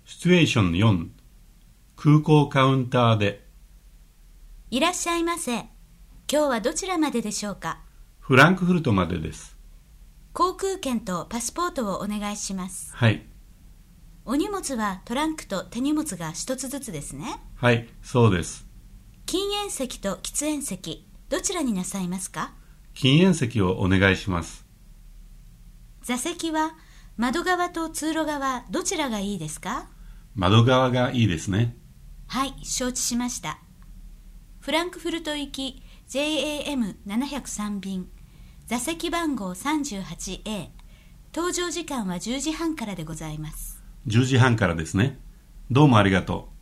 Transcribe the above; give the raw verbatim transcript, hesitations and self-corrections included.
シチュエーションよん、空港カウンターで。 いらっしゃいませ。今日はどちらまででしょうか？ フランクフルトまでです。 航空券とパスポートをお願いします。 はい。 お荷物はトランクと手荷物が一つずつですね。 はい、そうです。 禁煙席と喫煙席、どちらになさいますか？ 禁煙席をお願いします。 座席は窓側と通路側、どちらがいいですか？ 窓側がいいですね。 はい、承知しました。フランクフルト行き ジェイエーエムななまるさん 便、座席番号 さんじゅうはちエー、 搭乗時間はじゅうじはんからでございます。 じゅうじはんからですね。どうもありがとう。